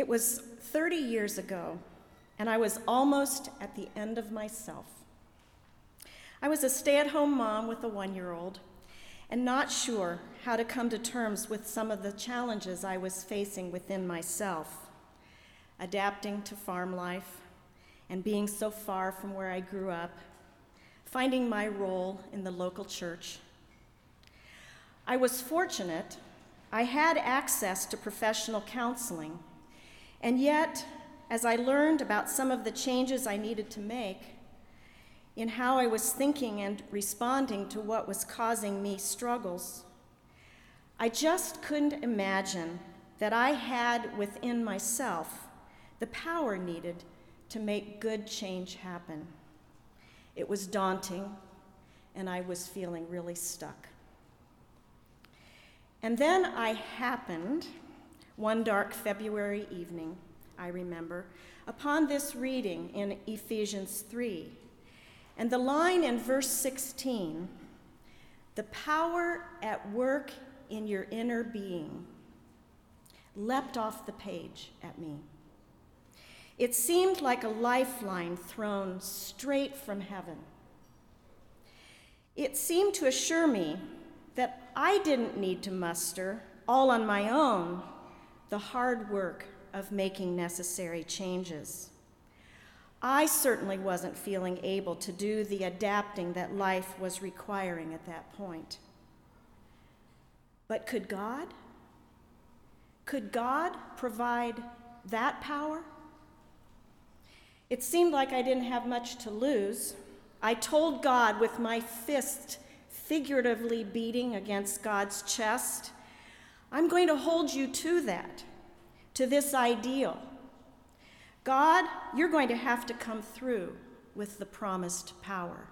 It was 30 years ago, and I was almost at the end of myself. I was a stay-at-home mom with a 1-year-old and not sure how to come to terms with some of the challenges I was facing within myself, adapting to farm life and being so far from where I grew up, finding my role in the local church. I was fortunate. I had access to professional counseling, and yet, as I learned about some of the changes I needed to make in how I was thinking and responding to what was causing me struggles, I just couldn't imagine that I had within myself the power needed to make good change happen. It was daunting, and I was feeling really stuck. And then I happened, one dark February evening, I remember, upon this reading in Ephesians 3, and the line in verse 16, "The power at work in your inner being," leapt off the page at me. It seemed like a lifeline thrown straight from heaven. It seemed to assure me that I didn't need to muster, all on my own, the hard work of making necessary changes. I certainly wasn't feeling able to do the adapting that life was requiring at that point. But could God? Could God provide that power? It seemed like I didn't have much to lose. I told God with my fist figuratively beating against God's chest, "I'm going to hold you to that, to this ideal. God, you're going to have to come through with the promised power."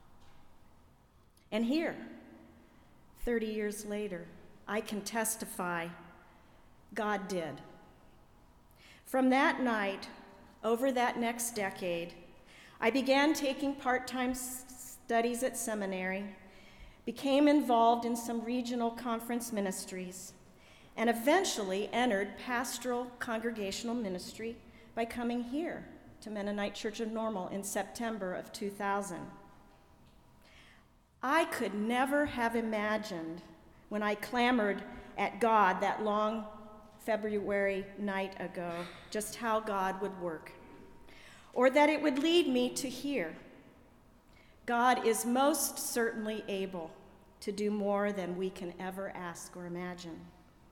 And here, 30 years later, I can testify God did. From that night, over that next decade, I began taking part-time studies at seminary, became involved in some regional conference ministries, and eventually entered pastoral congregational ministry by coming here to Mennonite Church of Normal in September of 2000. I could never have imagined when I clamored at God that long February night ago just how God would work, or that it would lead me to here. God is most certainly able to do more than we can ever ask or imagine.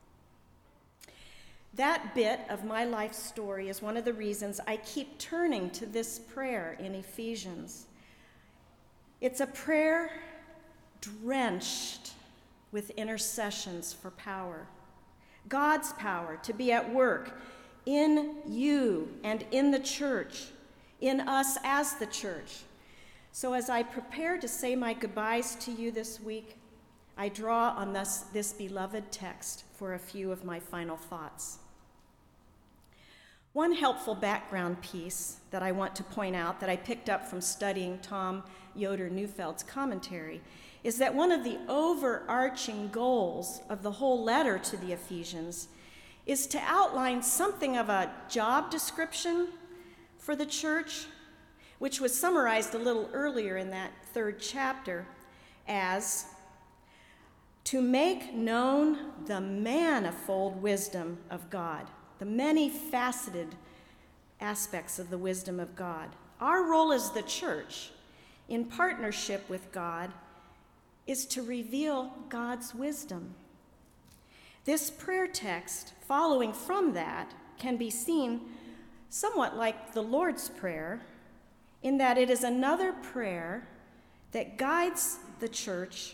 That bit of my life story is one of the reasons I keep turning to this prayer in Ephesians. It's a prayer drenched with intercessions for power. God's power to be at work in you and in the church, in us as the church. So as I prepare to say my goodbyes to you this week, I draw on this beloved text for a few of my final thoughts. One helpful background piece that I want to point out that I picked up from studying Tom Yoder Neufeld's commentary is that one of the overarching goals of the whole letter to the Ephesians is to outline something of a job description for the church, which was summarized a little earlier in that 3rd chapter as to make known the manifold wisdom of God, the many-faceted aspects of the wisdom of God. Our role as the church, in partnership with God, is to reveal God's wisdom. This prayer text, following from that, can be seen somewhat like the Lord's Prayer, in that it is another prayer that guides the church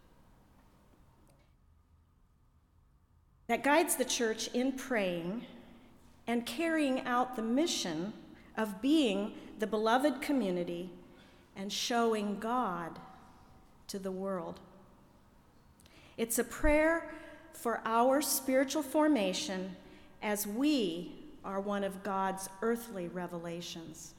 in praying and carrying out the mission of being the beloved community and showing God to the world. It's a prayer for our spiritual formation as we are one of God's earthly revelations.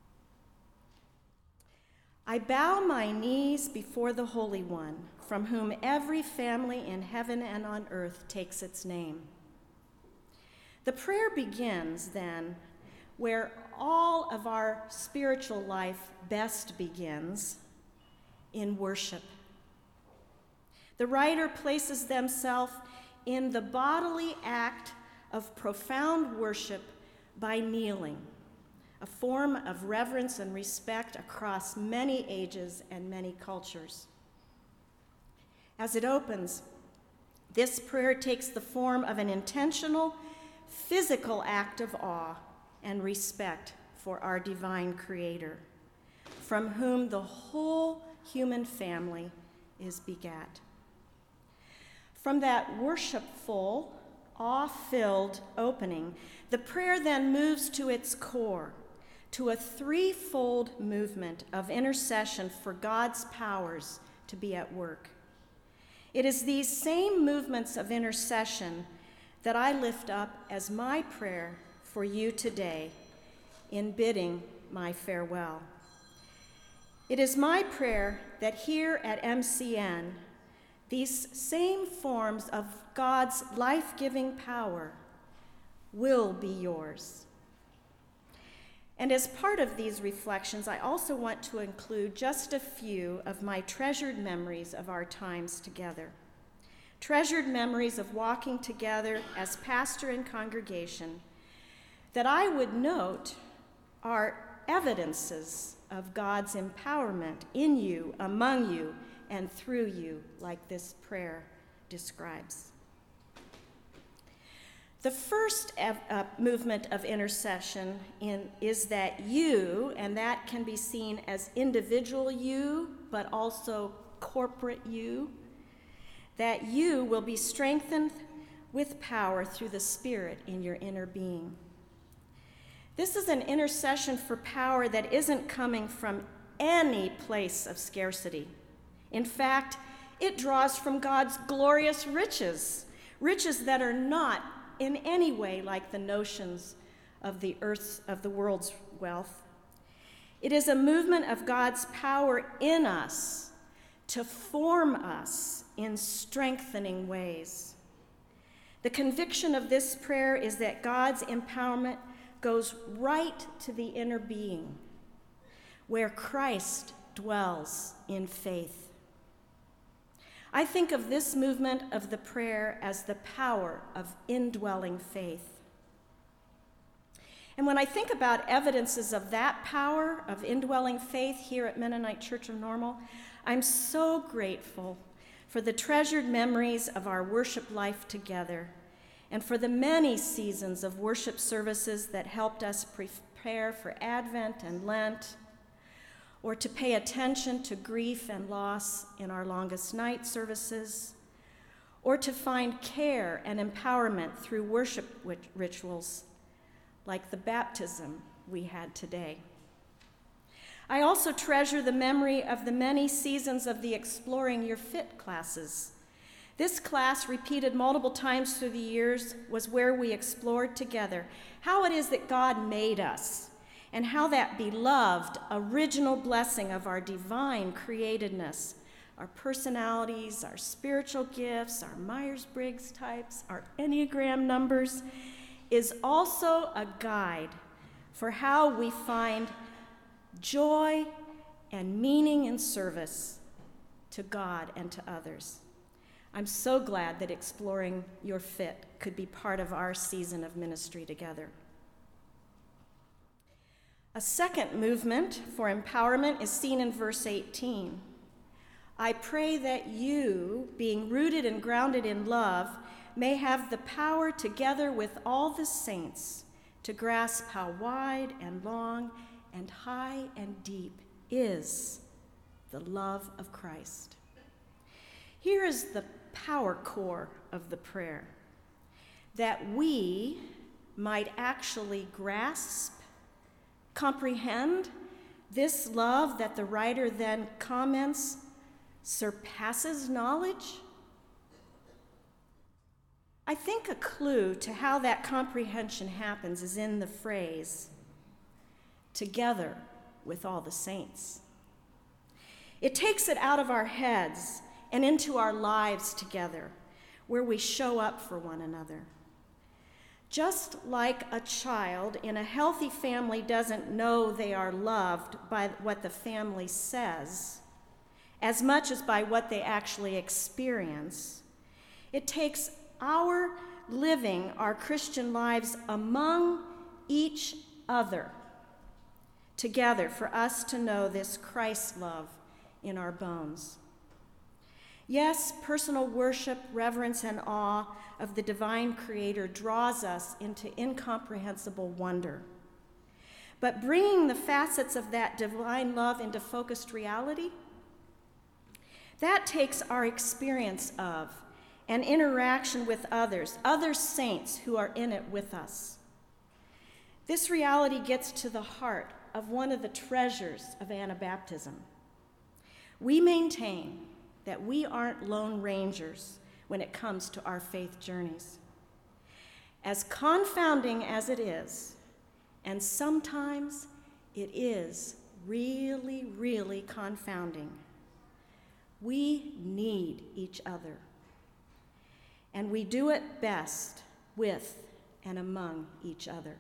I bow my knees before the Holy One, from whom every family in heaven and on earth takes its name. The prayer begins then where all of our spiritual life best begins, in worship. The writer places themselves in the bodily act of profound worship by kneeling, a form of reverence and respect across many ages and many cultures. As it opens, this prayer takes the form of an intentional, physical act of awe and respect for our divine Creator, from whom the whole human family is begat. From that worshipful, awe-filled opening, the prayer then moves to its core, to a threefold movement of intercession for God's powers to be at work. It is these same movements of intercession that I lift up as my prayer for you today in bidding my farewell. It is my prayer that here at MCN, these same forms of God's life-giving power will be yours. And as part of these reflections, I also want to include just a few of my treasured memories of our times together. Treasured memories of walking together as pastor and congregation that I would note are evidences of God's empowerment in you, among you, and through you, like this prayer describes. The first movement of intercession is that you, and that can be seen as individual you, but also corporate you, that you will be strengthened with power through the Spirit in your inner being. This is an intercession for power that isn't coming from any place of scarcity. In fact, it draws from God's glorious riches, riches that are not in any way like the notions of the world's wealth. It is a movement of God's power in us to form us in strengthening ways. The conviction of this prayer is that God's empowerment goes right to the inner being, where Christ dwells in faith. I think of this movement of the prayer as the power of indwelling faith. And when I think about evidences of that power of indwelling faith here at Mennonite Church of Normal, I'm so grateful for the treasured memories of our worship life together and for the many seasons of worship services that helped us prepare for Advent and Lent, or to pay attention to grief and loss in our longest night services, or to find care and empowerment through worship rituals like the baptism we had today. I also treasure the memory of the many seasons of the Exploring Your Fit classes. This class, repeated multiple times through the years, was where we explored together how it is that God made us, and how that beloved original blessing of our divine createdness, our personalities, our spiritual gifts, our Myers-Briggs types, our Enneagram numbers, is also a guide for how we find joy and meaning in service to God and to others. I'm so glad that Exploring Your Fit could be part of our season of ministry together. A second movement for empowerment is seen in verse 18. I pray that you, being rooted and grounded in love, may have the power together with all the saints to grasp how wide and long and high and deep is the love of Christ. Here is the power core of the prayer, that we might actually grasp, comprehend this love that the writer then comments surpasses knowledge. I think a clue to how that comprehension happens is in the phrase, together with all the saints. It takes it out of our heads and into our lives together, where we show up for one another. Just like a child in a healthy family doesn't know they are loved by what the family says, as much as by what they actually experience, it takes our living our Christian lives among each other together for us to know this Christ love in our bones. Yes, personal worship, reverence, and awe of the divine Creator draws us into incomprehensible wonder. But bringing the facets of that divine love into focused reality, that takes our experience of and interaction with others, other saints who are in it with us. This reality gets to the heart of one of the treasures of Anabaptism. We maintain that we aren't lone rangers when it comes to our faith journeys. As confounding as it is, and sometimes it is really, really confounding, we need each other. And we do it best with and among each other.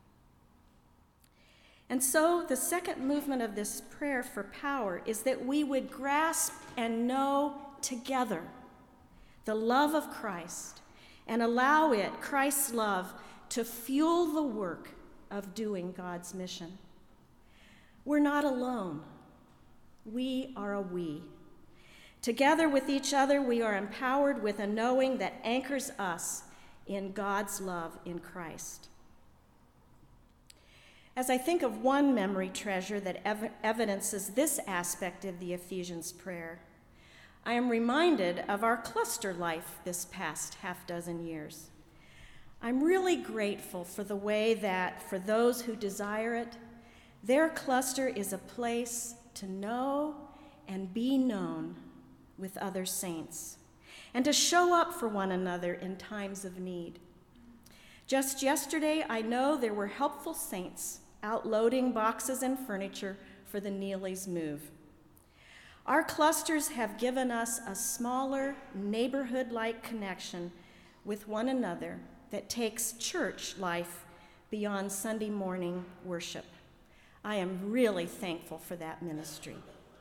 And so the second movement of this prayer for power is that we would grasp and know together the love of Christ and allow it, Christ's love, to fuel the work of doing God's mission. We're not alone. We are a we. Together with each other, we are empowered with a knowing that anchors us in God's love in Christ. As I think of one memory treasure that evidences this aspect of the Ephesians prayer, I am reminded of our cluster life this past half dozen years. I'm really grateful for the way that, for those who desire it, their cluster is a place to know and be known with other saints, and to show up for one another in times of need. Just yesterday, I know there were helpful saints out loading boxes and furniture for the Neelys' move. Our clusters have given us a smaller, neighborhood-like connection with one another that takes church life beyond Sunday morning worship. I am really thankful for that ministry.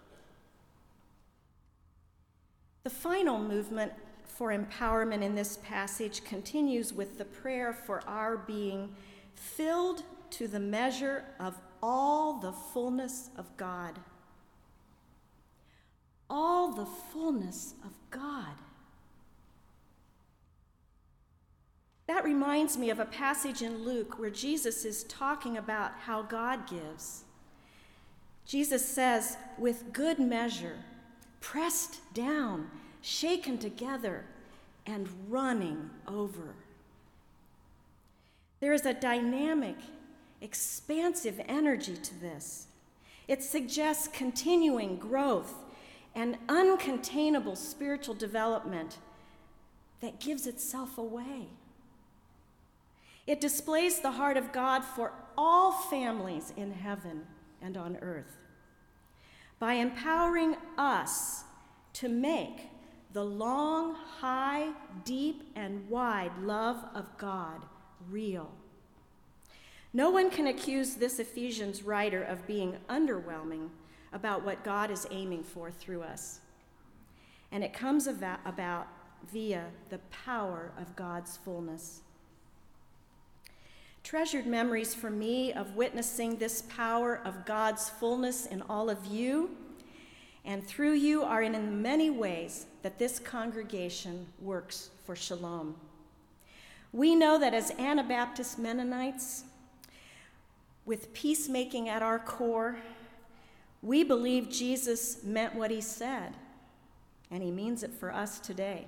The final movement for empowerment in this passage continues with the prayer for our being filled to the measure of all the fullness of God. All the fullness of God. That reminds me of a passage in Luke where Jesus is talking about how God gives. Jesus says, with good measure, pressed down, shaken together, and running over. There is a dynamic, expansive energy to this. It suggests continuing growth and uncontainable spiritual development that gives itself away. It displays the heart of God for all families in heaven and on earth by empowering us to make the long, high, deep, and wide love of God real. No one can accuse this Ephesians writer of being underwhelming about what God is aiming for through us. And it comes about via the power of God's fullness. Treasured memories for me of witnessing this power of God's fullness in all of you and through you are in the many ways that this congregation works for Shalom. We know that as Anabaptist Mennonites, with peacemaking at our core, we believe Jesus meant what he said, and he means it for us today.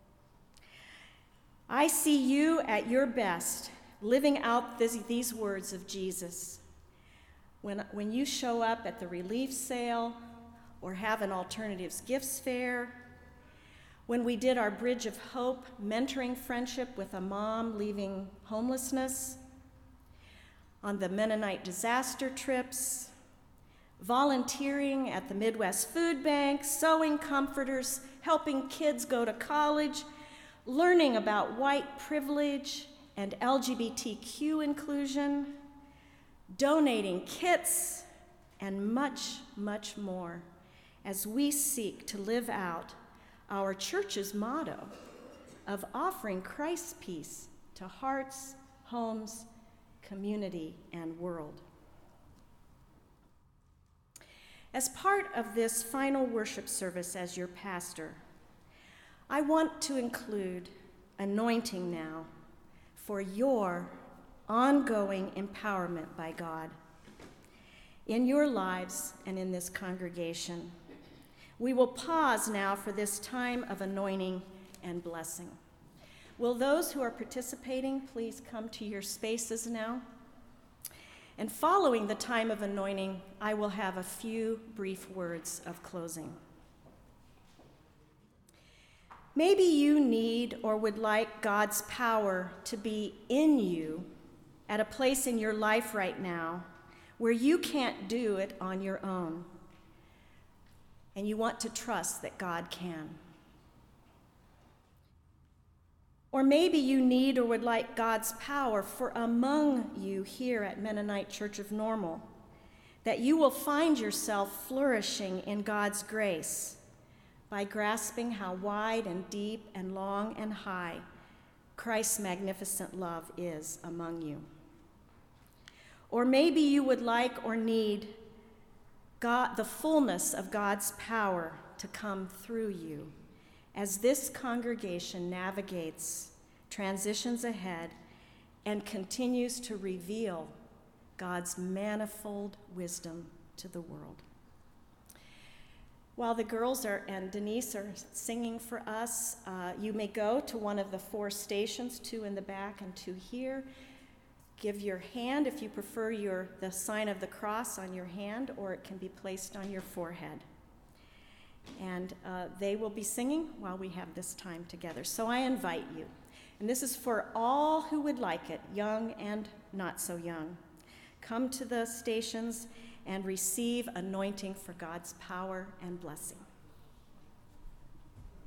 I see you at your best living out these words of Jesus. When you show up at the relief sale or have an alternatives gifts fair, when we did our Bridge of Hope mentoring friendship with a mom leaving homelessness, on the Mennonite disaster trips, volunteering at the Midwest Food Bank, sewing comforters, helping kids go to college, learning about white privilege and LGBTQ inclusion, donating kits, and much, much more as we seek to live out our church's motto of offering Christ's peace to hearts, homes, community, and world. As part of this final worship service as your pastor, I want to include anointing now for your ongoing empowerment by God in your lives and in this congregation. We will pause now for this time of anointing and blessing. Will those who are participating please come to your spaces now? And following the time of anointing, I will have a few brief words of closing. Maybe you need or would like God's power to be in you at a place in your life right now where you can't do it on your own, and you want to trust that God can. Or maybe you need or would like God's power for among you here at Mennonite Church of Normal, that you will find yourself flourishing in God's grace by grasping how wide and deep and long and high Christ's magnificent love is among you. Or maybe you would like or need God, the fullness of God's power to come through you as this congregation navigates, transitions ahead, and continues to reveal God's manifold wisdom to the world. While the girls and Denise are singing for us, you may go to one of the 4 stations, 2 in the back and 2 here. Give your hand, if you prefer, the sign of the cross on your hand, or it can be placed on your forehead. And they will be singing while we have this time together. So I invite you. And this is for all who would like it, young and not so young. Come to the stations and receive anointing for God's power and blessing.